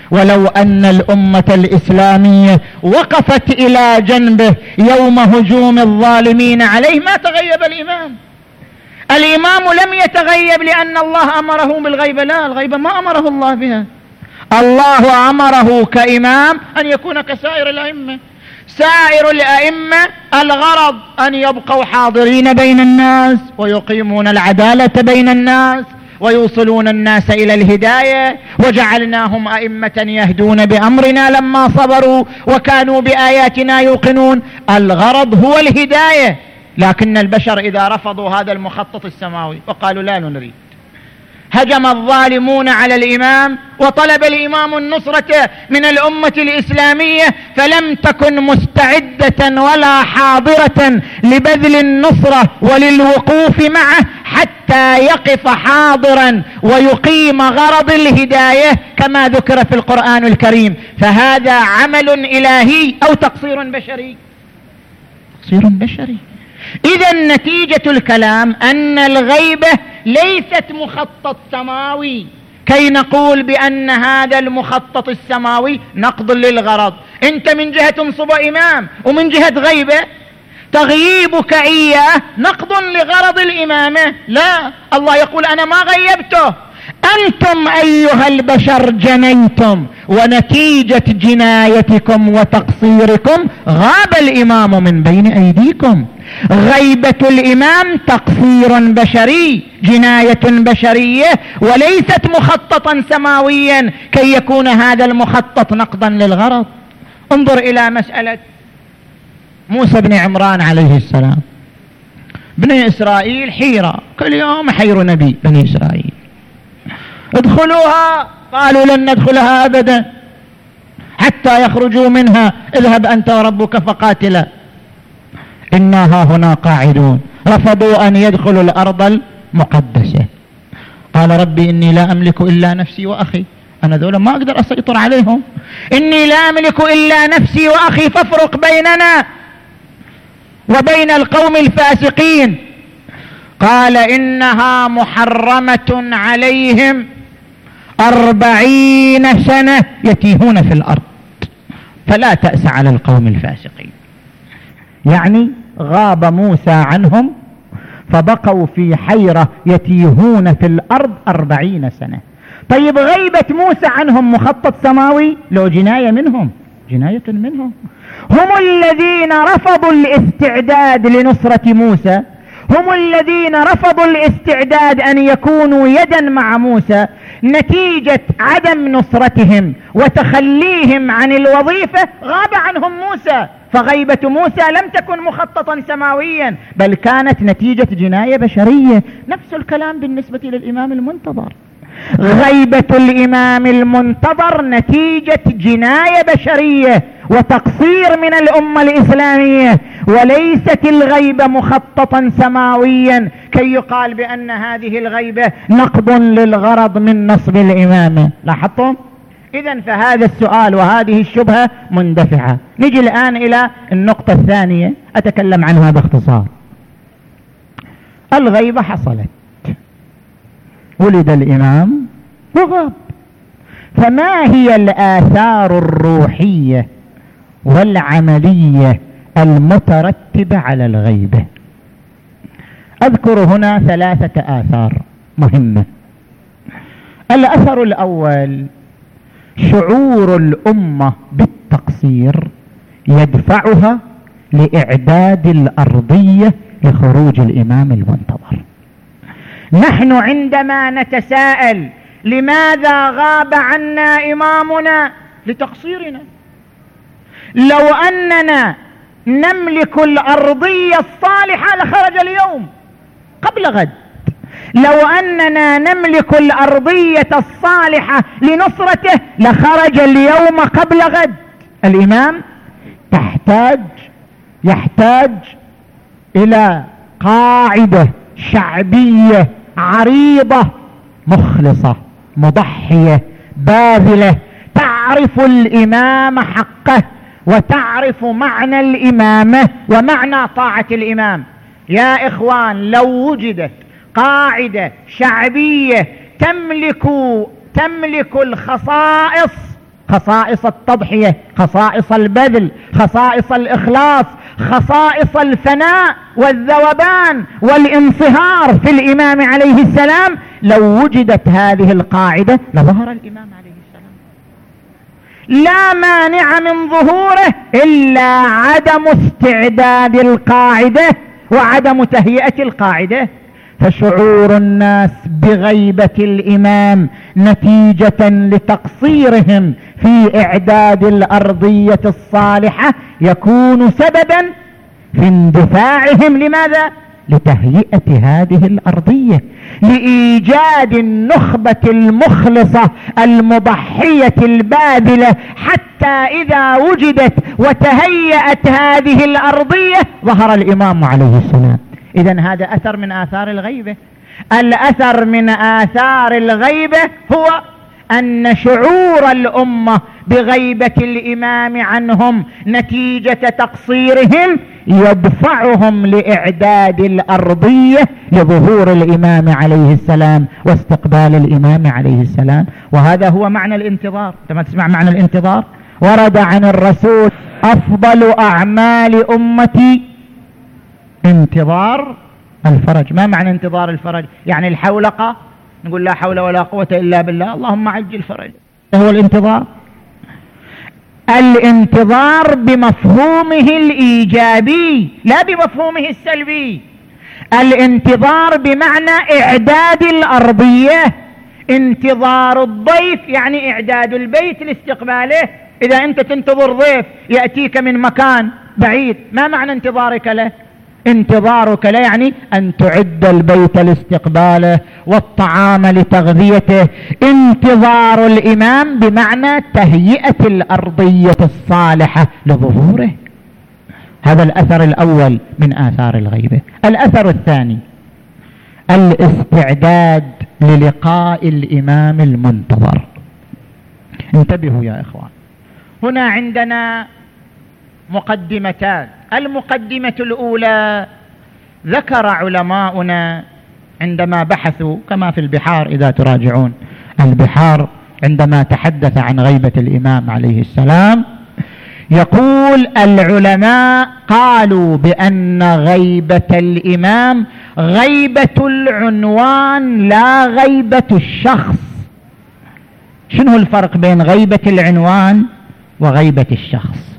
ولو أن الأمة الإسلامية وقفت إلى جنبه يوم هجوم الظالمين عليه ما تغيب الإمام. الإمام لم يتغيب لأن الله أمره بالغيبة، لا، الغيبة ما أمره الله بها. الله أمره كإمام أن يكون كسائر الأئمة. سائر الأئمة الغرض أن يبقوا حاضرين بين الناس ويقيمون العدالة بين الناس ويوصلون الناس إلى الهداية، وجعلناهم أئمة يهدون بأمرنا لما صبروا وكانوا بآياتنا يوقنون. الغرض هو الهداية، لكن البشر إذا رفضوا هذا المخطط السماوي وقالوا لا نريد، هجم الظالمون على الإمام وطلب الإمام النصرة من الأمة الإسلامية، فلم تكن مستعدة ولا حاضرة لبذل النصرة وللوقوف معه حتى يقف حاضرا ويقيم غرض الهداية كما ذكر في القرآن الكريم. فهذا عمل إلهي أو تقصير بشري؟ تقصير بشري. إذا نتيجة الكلام أن الغيبة ليست مخطط سماوي كي نقول بأن هذا المخطط السماوي نقض للغرض. أنت من جهة تنصب إمام ومن جهة غيبة، تغييبك إياه نقض لغرض الإمامة. لا، الله يقول أنا ما غيبته، أنتم أيها البشر جنيتم، ونتيجة جنايتكم وتقصيركم غاب الإمام من بين أيديكم. غيبة الإمام تقصير بشري، جناية بشرية، وليست مخططا سماويا كي يكون هذا المخطط نقضا للغرض. انظر إلى مسألة موسى بن عمران عليه السلام. بني إسرائيل حيرة، كل يوم حير نبي بني إسرائيل، ادخلوها، قالوا لن ندخلها أبدا حتى يخرجوا منها، اذهب أنت وربك فقاتلا إنا هنا قاعدون. رفضوا أن يدخلوا الأرض المقدسة. قال ربي إني لا أملك إلا نفسي وأخي، أنا ذولا ما أقدر أسيطر عليهم، إني لا أملك إلا نفسي وأخي فافرق بيننا وبين القوم الفاسقين. قال إنها محرمة عليهم 40 سنة يتيهون في الأرض فلا تأس على القوم الفاسقين. يعني غاب موسى عنهم فبقوا في حيرة يتيهون في الأرض 40 سنة. طيب غيبة موسى عنهم مخطط سماوي لو جناية منهم؟ جناية منهم. هم الذين رفضوا الاستعداد لنصرة موسى، هم الذين رفضوا الاستعداد أن يكونوا يدا مع موسى. نتيجة عدم نصرتهم وتخليهم عن الوظيفة غاب عنهم موسى. فغيبة موسى لم تكن مخططا سماويا بل كانت نتيجة جناية بشرية. نفس الكلام بالنسبة للإمام المنتظر. غيبة الإمام المنتظر نتيجة جناية بشرية وتقصير من الأمة الإسلامية، وليست الغيبة مخططا سماويا كي يقال بأن هذه الغيبة نقض للغرض من نصب الإمامة. لاحظتم؟ إذن فهذا السؤال وهذه الشبهة مندفعة. نجي الآن إلى النقطة الثانية أتكلم عنها باختصار. الغيبة حصلت، ولد الإمام وغاب، فما هي الآثار الروحية والعملية المترتبة على الغيبة؟ أذكر هنا 3 آثار مهمة. الأثر الأول شعور الأمة بالتقصير يدفعها لإعداد الأرضية لخروج الإمام المنتظر. نحن عندما نتساءل لماذا غاب عنا إمامنا؟ لتقصيرنا. لو أننا نملك الأرضية الصالحة لخرج اليوم قبل غد. لو أننا نملك الأرضية الصالحة لنصرته لخرج اليوم قبل غد. الإمام يحتاج إلى قاعدة شعبية عريضة مخلصة مضحية باذلة تعرف الإمام حقه وتعرف معنى الإمامة ومعنى طاعة الإمام. يا إخوان، لو وجدت قاعدة شعبية تملك الخصائص خصائص التضحية، خصائص البذل، خصائص الإخلاص، خصائص الفناء والذوبان والانصهار في الإمام عليه السلام. لو وجدت هذه القاعدة لظهر الإمام عليه السلام. لا مانع من ظهوره إلا عدم استعداد القاعدة وعدم تهيئة القاعدة. فشعور الناس بغيبة الإمام نتيجة لتقصيرهم في إعداد الأرضية الصالحة يكون سببا في اندفاعهم. لماذا؟ لتهيئة هذه الأرضية، لإيجاد النخبة المخلصة المضحية الباذلة، حتى إذا وجدت وتهيأت هذه الأرضية ظهر الإمام عليه السلام. إذن هذا أثر من آثار الغيبة. الأثر من آثار الغيبة هو أن شعور الأمة بغيبة الإمام عنهم نتيجة تقصيرهم يدفعهم لإعداد الأرضية لظهور الإمام عليه السلام واستقبال الإمام عليه السلام. وهذا هو معنى الانتظار. لما تسمع معنى الانتظار ورد عن الرسول: أفضل أعمال أمتي انتظار الفرج. ما معنى انتظار الفرج؟ يعني الحولقة، نقول لا حول ولا قوة إلا بالله، اللهم عجل فرج. هو الانتظار. الانتظار بمفهومه الإيجابي لا بمفهومه السلبي. الانتظار بمعنى إعداد الأرضية. انتظار الضيف يعني إعداد البيت لاستقباله. إذا أنت تنتظر ضيف يأتيك من مكان بعيد، ما معنى انتظارك له؟ انتظارك لا يعني أن تعد البيت لاستقباله والطعام لتغذيته. انتظار الإمام بمعنى تهيئة الأرضية الصالحة لظهوره. هذا الأثر الأول من آثار الغيبة. الأثر الثاني الاستعداد للقاء الإمام المنتظر. انتبهوا يا إخوان، هنا عندنا مقدمتان. المقدمة الأولى ذكر علماؤنا عندما بحثوا، كما في البحار إذا تراجعون البحار عندما تحدث عن غيبة الإمام عليه السلام، يقول العلماء قالوا بأن غيبة الإمام غيبة العنوان لا غيبة الشخص. شنو الفرق بين غيبة العنوان وغيبة الشخص؟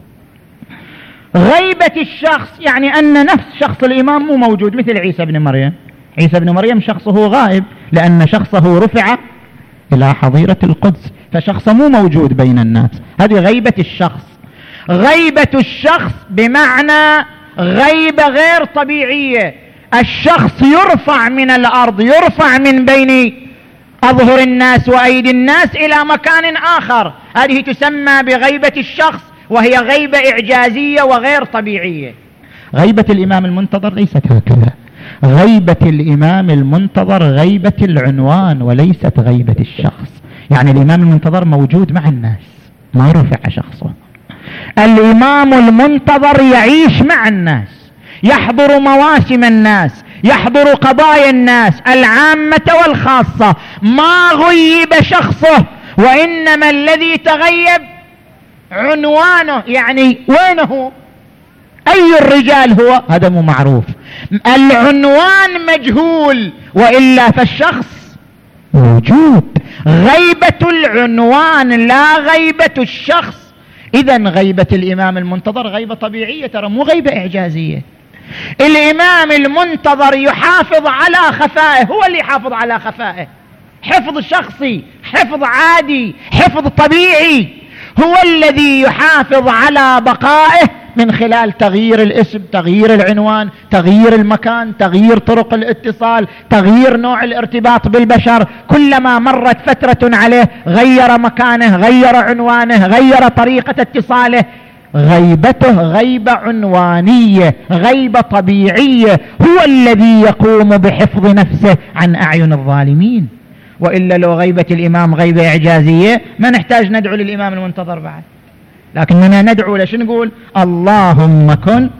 غيبة الشخص يعني أن نفس شخص الإمام مو موجود، مثل عيسى بن مريم. عيسى بن مريم شخصه غائب لأن شخصه رفع إلى حظيرة القدس، فشخصه مو موجود بين الناس. هذه غيبة الشخص. غيبة الشخص بمعنى غيبة غير طبيعية. الشخص يرفع من الأرض، يرفع من بين أظهر الناس وأيدي الناس إلى مكان آخر. هذه تسمى بغيبة الشخص، وهي غيبة إعجازية وغير طبيعية. غيبة الإمام المنتظر ليست هكذا. غيبة الإمام المنتظر غيبة العنوان وليست غيبة الشخص. يعني الإمام المنتظر موجود مع الناس، ما رفع شخصه. الإمام المنتظر يعيش مع الناس، يحضر مواسم الناس، يحضر قضايا الناس العامة والخاصة. ما غيب شخصه، وإنما الذي تغيب عنوانه. يعني وينه؟ أي الرجال هو؟ هذا مو معروف. العنوان مجهول، وإلا فالشخص موجود. غيبة العنوان لا غيبة الشخص. إذن غيبة الإمام المنتظر غيبة طبيعية، ترى مو غيبة إعجازية. الإمام المنتظر يحافظ على خفائه، هو اللي يحافظ على خفائه. حفظ شخصي، حفظ عادي، حفظ طبيعي. هو الذي يحافظ على بقائه من خلال تغيير الاسم، تغيير العنوان، تغيير المكان، تغيير طرق الاتصال، تغيير نوع الارتباط بالبشر. كلما مرت فترة عليه غير مكانه، غير عنوانه، غير طريقة اتصاله. غيبته غيبة عنوانية، غيبة طبيعية. هو الذي يقوم بحفظ نفسه عن أعين الظالمين. وإلا لو غيبة الإمام غيبة إعجازية ما نحتاج ندعو للإمام المنتظر بعد، لكننا ندعو ليش؟ نقول اللهم كن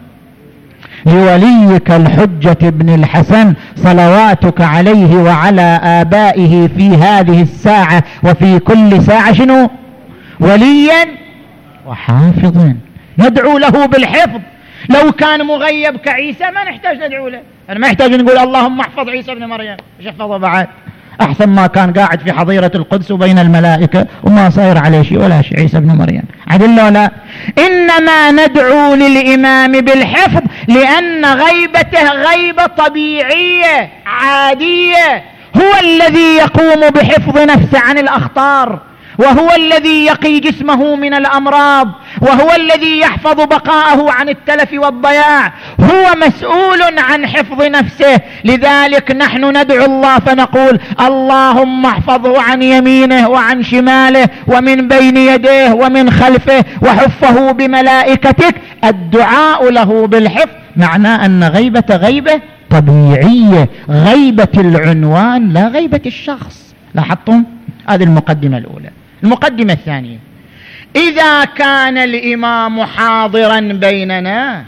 لوليك الحجة ابن الحسن صلواتك عليه وعلى آبائه في هذه الساعة وفي كل ساعة شنو؟ وليا وحافظا، ندعو له بالحفظ. لو كان مغيب كعيسى ما نحتاج ندعو له، أنا ما يحتاج نقول اللهم احفظ عيسى ابن مريم، ايش احفظه بعد؟ أحسن ما كان قاعد في حظيرة القدس وبين الملائكة وما صاير عليه شيء ولا شيء عيسى ابن مريم، عدل ولا؟ إنما ندعو للإمام بالحفظ لأن غيبته غيبة طبيعية عادية، هو الذي يقوم بحفظ نفسه عن الأخطار، وهو الذي يقي جسمه من الأمراض، وهو الذي يحفظ بقاءه عن التلف والضياع، هو مسؤول عن حفظ نفسه. لذلك نحن ندعو الله فنقول اللهم احفظه عن يمينه وعن شماله ومن بين يديه ومن خلفه وحفه بملائكتك. الدعاء له بالحفظ معناه أن غيبة طبيعية، غيبة العنوان لا غيبة الشخص. لاحظتم؟ هذه المقدمة الأولى. المقدمة الثانية: إذا كان الإمام حاضرا بيننا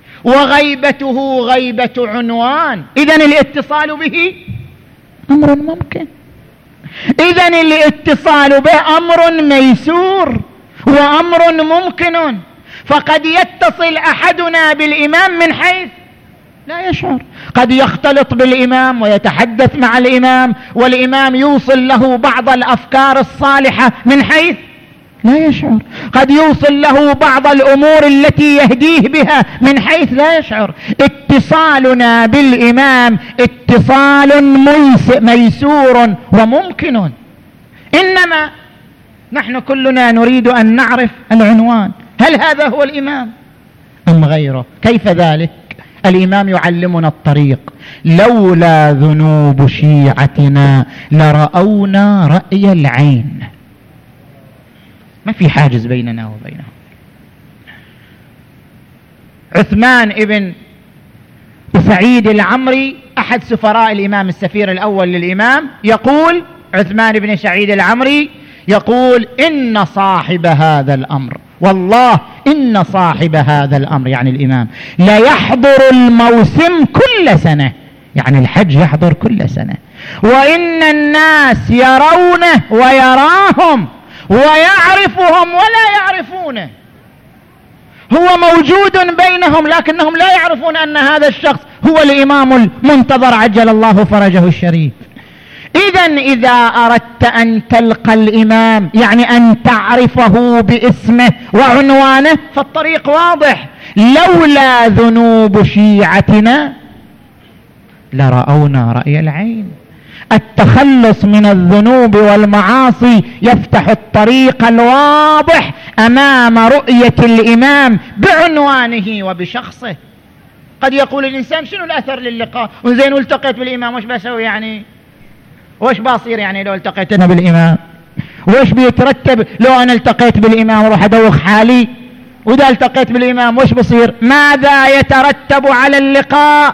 وغيبته غيبة عنوان، إذن الاتصال به أمر ممكن، إذن الاتصال به أمر ميسور وأمر ممكن. فقد يتصل أحدنا بالإمام من حيث لا يشعر، قد يختلط بالإمام ويتحدث مع الإمام، والإمام يوصل له بعض الأفكار الصالحة من حيث لا يشعر، قد يوصل له بعض الأمور التي يهديه بها من حيث لا يشعر. اتصالنا بالإمام اتصال ميسور وممكن، إنما نحن كلنا نريد أن نعرف العنوان، هل هذا هو الإمام أم غيره؟ كيف ذلك؟ الإمام يعلمنا الطريق: لولا ذنوب شيعتنا لرأونا رأي العين. ما في حاجز بيننا وبينهم. عثمان ابن سعيد العمري أحد سفراء الإمام، السفير الأول للإمام، يقول عثمان بن سعيد العمري يقول: إن صاحب هذا الأمر، والله إن صاحب هذا الأمر يعني الإمام، لا يحضر الموسم كل سنة، يعني الحج يحضر كل سنة، وإن الناس يرونه ويراهم ويعرفهم ولا يعرفونه، هو موجود بينهم لكنهم لا يعرفون أن هذا الشخص هو الإمام المنتظر عجل الله فرجه الشريف. إذن إذا أردت أن تلقى الإمام يعني أن تعرفه باسمه وعنوانه فالطريق واضح: لولا ذنوب شيعتنا لرأونا رأي العين. التخلص من الذنوب والمعاصي يفتح الطريق الواضح أمام رؤية الإمام بعنوانه وبشخصه. قد يقول الإنسان: شنو الأثر للقاء؟ وزين التقيت بالإمام وش بسوي يعني؟ وش باصير يعني لو التقيت أنا بالإمام؟ وش بيترتب لو أنا التقيت بالإمام وروح أدوخ حالي؟ وإذا التقيت بالإمام وش بصير؟ ماذا يترتب على اللقاء؟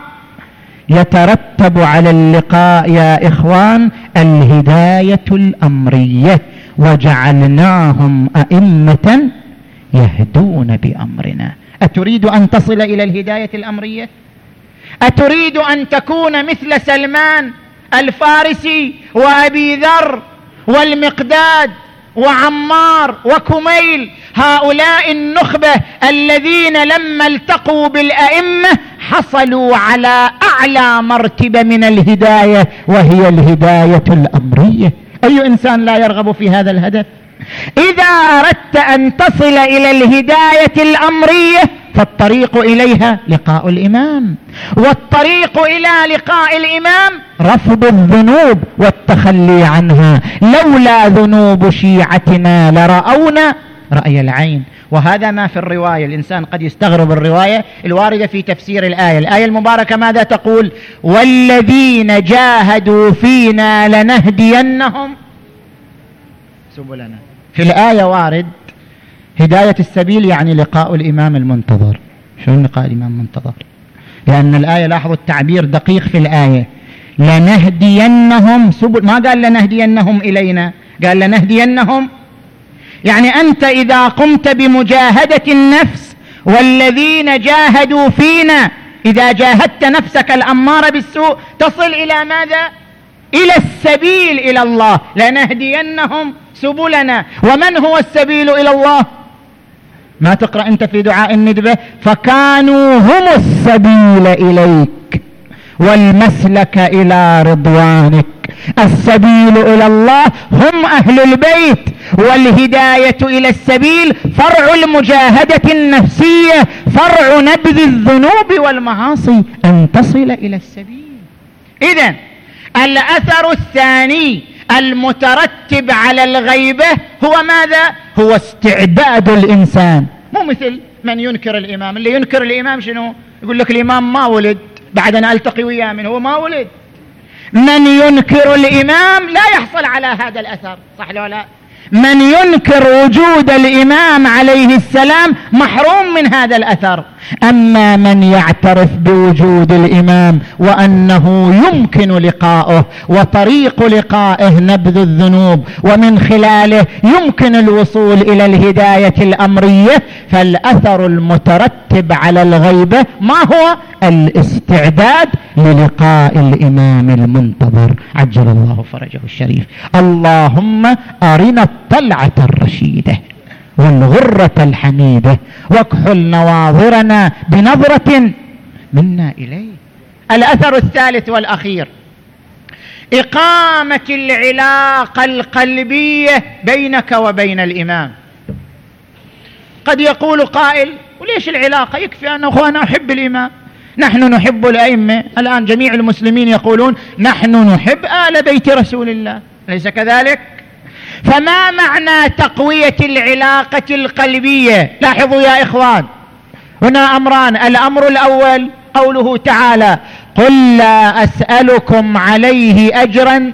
يترتب على اللقاء يا إخوان الهداية الأمرية: وجعلناهم أئمة يهدون بأمرنا. أتريد أن تصل إلى الهداية الأمرية؟ أتريد أن تكون مثل سلمان الفارسي وأبي ذر والمقداد وعمار وكميل، هؤلاء النخبة الذين لما التقوا بالأئمة حصلوا على أعلى مرتبة من الهداية وهي الهداية الأمرية؟ أي إنسان لا يرغب في هذا الهدف؟ إذا أردت أن تصل إلى الهداية الأمرية فالطريق إليها لقاء الإمام، والطريق إلى لقاء الإمام رفض الذنوب والتخلي عنها. لولا ذنوب شيعتنا لرأونا رأي العين. وهذا ما في الرواية. الإنسان قد يستغرب الرواية الواردة في تفسير الآية. الآية المباركة ماذا تقول؟ والذين جاهدوا فينا لنهدينهم سبلنا. في الآية وارد هداية السبيل يعني لقاء الإمام المنتظر. شو لقاء الإمام المنتظر؟ لأن الآية، لاحظوا التعبير دقيق في الآية، لنهدينهم سبل، ما قال لنهدينهم إلينا، قال لنهدينهم. يعني أنت إذا قمت بمجاهدة النفس والذين جاهدوا فينا، إذا جاهدت نفسك الأمارة بالسوء تصل إلى ماذا؟ إلى السبيل إلى الله. لنهدينهم سبلنا. ومن هو السبيل إلى الله؟ ما تقرأ أنت في دعاء الندبة فكانوا هم السبيل إليك والمسلك إلى رضوانك. السبيل إلى الله هم أهل البيت، والهداية إلى السبيل فرع المجاهدة النفسية، فرع نبذ الذنوب والمعاصي، أن تصل إلى السبيل. إذن الأثر الثاني المترتب على الغيبة هو ماذا؟ هو استعداد الإنسان. مو مثل من ينكر الإمام. اللي ينكر الإمام شنو؟ يقول لك الإمام ما ولد، بعد أن ألتقي وياه من هو ما ولد. من ينكر الإمام لا يحصل على هذا الأثر، صح لو لا؟ من ينكر وجود الإمام عليه السلام محروم من هذا الأثر. أما من يعترف بوجود الإمام وأنه يمكن لقاؤه وطريق لقائه نبذ الذنوب ومن خلاله يمكن الوصول إلى الهداية الأمرية، فالأثر المترتب على الغيبة ما هو؟ الاستعداد للقاء الإمام المنتظر عجل الله فرجه الشريف. اللهم أرنا الطلعة الرشيدة والغرة الحميدة واكحل نواظرنا بنظرة منا إليه. الأثر الثالث والأخير إقامة العلاقة القلبية بينك وبين الإمام. قد يقول قائل وليش العلاقة؟ يكفي أن أخوانا أحب الإمام، نحن نحب الأئمة. الآن جميع المسلمين يقولون نحن نحب آل بيت رسول الله، أليس كذلك؟ فما معنى تقوية العلاقة القلبية؟ لاحظوا يا إخوان، هنا أمران. الأمر الأول قوله تعالى قل لا أسألكم عليه أجرا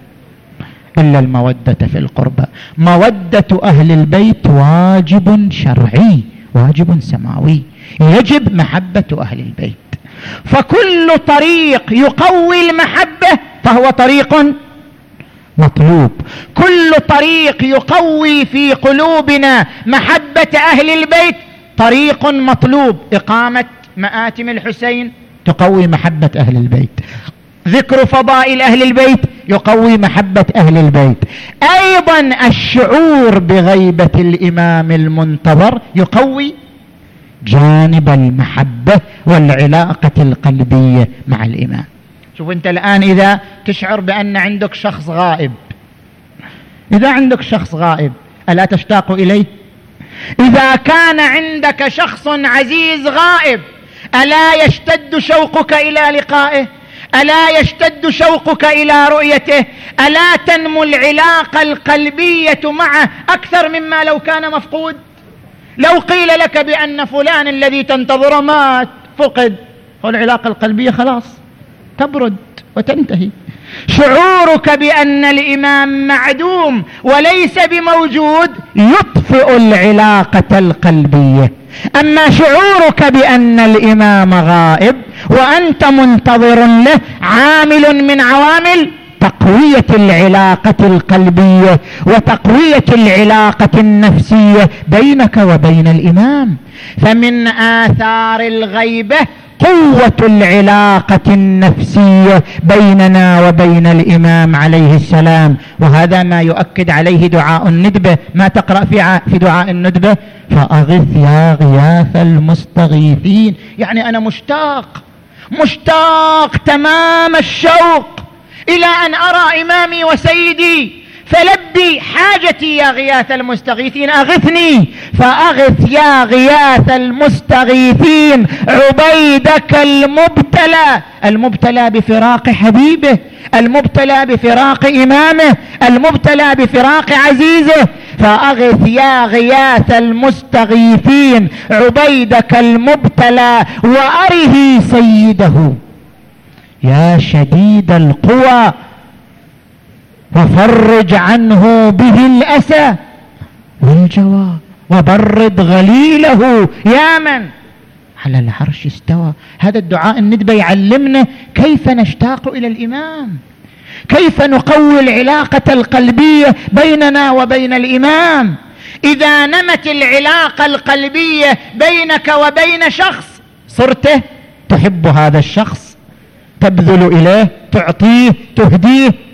إلا المودة في القربى. مودة أهل البيت واجب شرعي، واجب سماوي، يجب محبة أهل البيت. فكل طريق يقوي المحبة فهو طريق مطلوب. كل طريق يقوي في قلوبنا محبة أهل البيت طريق مطلوب. إقامة مآتم الحسين تقوي محبة أهل البيت، ذكر فضائل أهل البيت يقوي محبة أهل البيت. أيضا الشعور بغيبة الإمام المنتظر يقوي جانب المحبة والعلاقة القلبية مع الإمام. شوف أنت الآن إذا تشعر بأن عندك شخص غائب، إذا عندك شخص غائب ألا تشتاق إليه؟ إذا كان عندك شخص عزيز غائب ألا يشتد شوقك إلى لقائه؟ ألا يشتد شوقك إلى رؤيته؟ ألا تنمو العلاقة القلبية معه أكثر مما لو كان مفقود؟ لو قيل لك بأن فلان الذي تنتظره مات، فقد، والعلاقة القلبية خلاص تبرد وتنتهي. شعورك بأن الإمام معدوم وليس بموجود يطفئ العلاقة القلبية. أما شعورك بأن الإمام غائب وأنت منتظر له عامل من عوامل تقوية العلاقة القلبية وتقوية العلاقة النفسية بينك وبين الإمام. فمن آثار الغيبة قوة العلاقة النفسية بيننا وبين الإمام عليه السلام. وهذا ما يؤكد عليه دعاء الندبة. ما تقرأ في دعاء الندبة؟ فأغث يا غياث المستغيثين. يعني أنا مشتاق تمام الشوق إلى أن أرى إمامي وسيدي، فلبي حاجتي يا غياث المستغيثين، أغثني. فأغث يا غياث المستغيثين عبيدك المبتلى بفراق حبيبه، المبتلى بفراق إمامه، المبتلى بفراق عزيزه. فأغث يا غياث المستغيثين عبيدك المبتلى وأره سيده يا شديد القوى وفرج عنه به الأسى والجوى وبرد غليله يا من على العرش استوى. هذا الدعاء الندبة يعلمنا كيف نشتاق إلى الإمام، كيف نقوي العلاقة القلبية بيننا وبين الإمام. إذا نمت العلاقة القلبية بينك وبين شخص صرت تحب هذا الشخص، تبذل إليه، تعطيه، تهديه،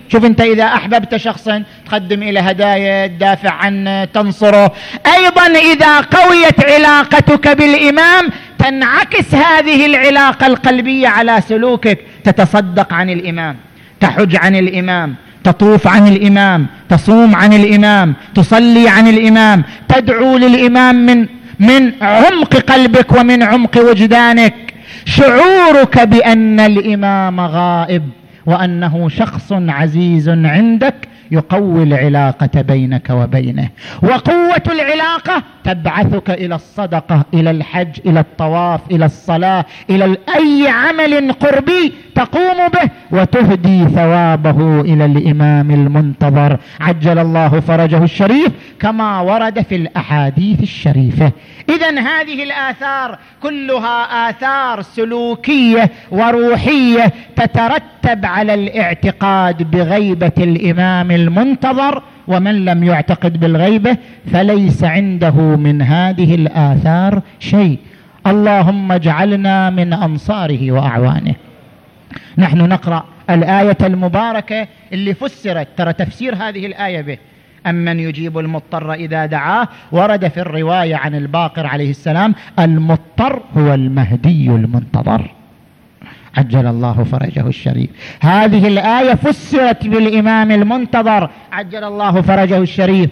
شوف أنت إذا أحببت شخصا تقدم إلى هدايا، تدافع عنه، تنصره. أيضا إذا قويت علاقتك بالإمام تنعكس هذه العلاقة القلبية على سلوكك، تتصدق عن الإمام، تحج عن الإمام، تطوف عن الإمام، تصوم عن الإمام، تصلي عن الإمام، تدعو للإمام من عمق قلبك ومن عمق وجدانك. شعورك بأن الإمام غائب وأنه شخص عزيز عندك يقوي العلاقة بينك وبينه، وقوة العلاقة تبعثك إلى الصدقة، إلى الحج، إلى الطواف، إلى الصلاة، إلى أي عمل قربي تقوم به وتهدي ثوابه إلى الإمام المنتظر عجل الله فرجه الشريف كما ورد في الأحاديث الشريفة. إذن هذه الآثار كلها آثار سلوكية وروحية تترتب على الاعتقاد بغيبة الإمام المنتظر، ومن لم يعتقد بالغيبة فليس عنده من هذه الآثار شيء. اللهم اجعلنا من أنصاره وأعوانه. نحن نقرأ الآية المباركة اللي فسرت، ترى تفسير هذه الآية به أمن يجيب المضطر إذا دعاه، ورد في الرواية عن الباقر عليه السلام المضطر هو المهدي المنتظر عجل الله فرجه الشريف. هذه الآية فسرت بالإمام المنتظر عجل الله فرجه الشريف.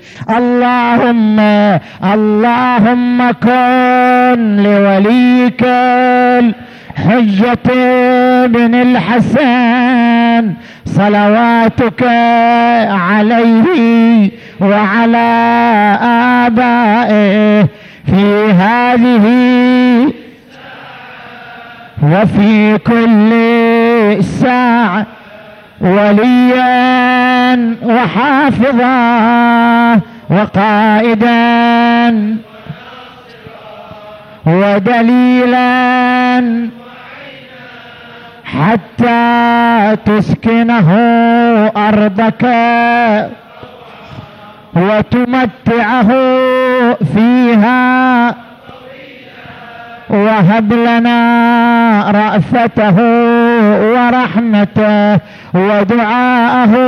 اللهم كن لوليك الحجة بن الحسن صلواتك عليه وعلى آبائه في هذه وفي كل ساعة وليا وحافظا وقائدا ودليلا حتى تسكنه أرضك وتمتعه فيها، وهب لنا رأفته ورحمته ودعاءه.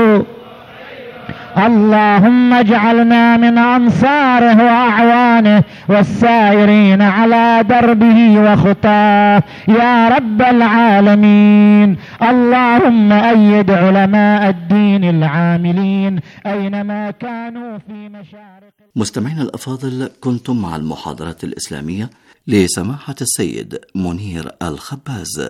اللهم اجعلنا من أنصاره وأعوانه والسائرين على دربه وخطاه يا رب العالمين. اللهم أيد علماء الدين العاملين أينما كانوا في مشارق. مستمعينا الأفاضل، كنتم مع المحاضرة الإسلامية لسماحة السيد منير الخباز.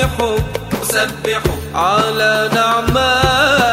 أسبح على نعماء